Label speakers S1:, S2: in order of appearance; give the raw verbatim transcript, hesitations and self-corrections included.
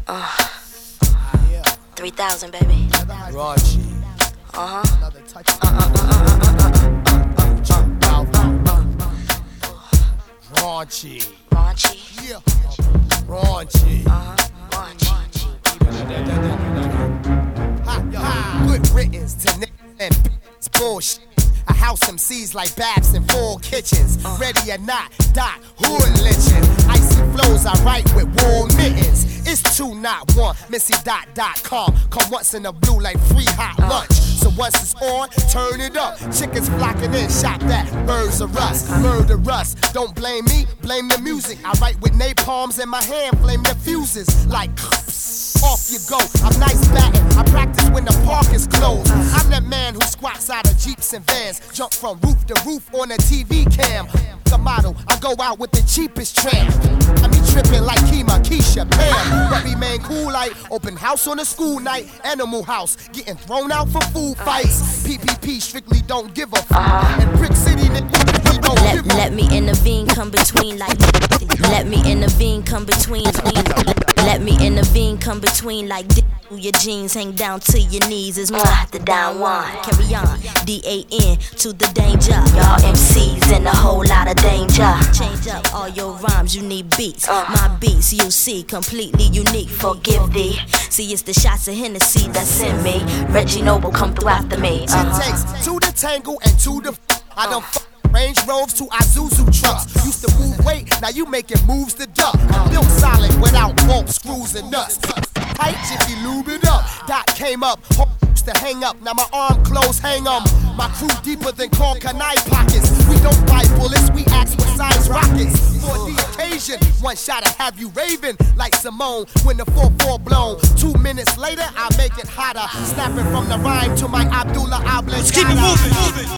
S1: Uh, three thousand, baby.
S2: Raunchy.
S1: Uh huh. Uh uh uh uh uh uh.
S2: Raunchy.
S1: Raunchy.
S2: Yeah. Raunchy.
S1: Uh huh. Raunchy.
S2: Ha, ha. Good riddance to niggas and bitches bullshit. A house M Cs like Babs in four kitchens. Ready or not, dot, hood lynching. Icy flows I write with wool mittens. It's two, not one. Missy dot dot com. Come once in the blue like free hot lunch. So once it's on, turn it up. Chickens flocking in, shop that. Birds of rust, murder us. Don't blame me, blame the music. I write with napalms in my hand, flame the fuses. Like off you go. I'm nice batting. I practice when the park is closed. I'm that man who squats out of Jeeps and vans. Jump from roof to roof on a T V cam. The model, I go out with the cheapest tram. I be tripping like Kima, Keisha, Pam. But remain cool like open house on a school night. Animal house, getting thrown out for food fights. P P P strictly don't give a fuck. And Brick City, nigga, we don't
S1: Let,
S2: give a
S1: let me intervene, come between like. Let me intervene, come between. Let me intervene, come between like. Your jeans hang down to your knees is mwah, the down one. Carry on, D A N to the danger. Y'all M Cs in a whole lot of danger. Change up all your rhymes, you need beats. My beats you see completely unique. Forgive thee. See it's the shots of Hennessy that's in me. Reggie Noble come through after me. Uh-huh.
S2: It takes two to tango and two to f- I done f- Range Rovers to Isuzu trucks. Used to move weight, now you making moves to duck. Built solid without bolts, screws and nuts. Tight if you lube it up. Dot came up, used to hang up. Now my arm clothes hang on. My crew deeper than Kong Kanai pockets. We don't buy bullets, we ask for size rockets. For the occasion, one shot to have you raving like Simone when the four four blown. Two minutes later, I make it hotter. Snapping from the rhyme to my Abdullah Oblongata.
S3: Let's keep it moving.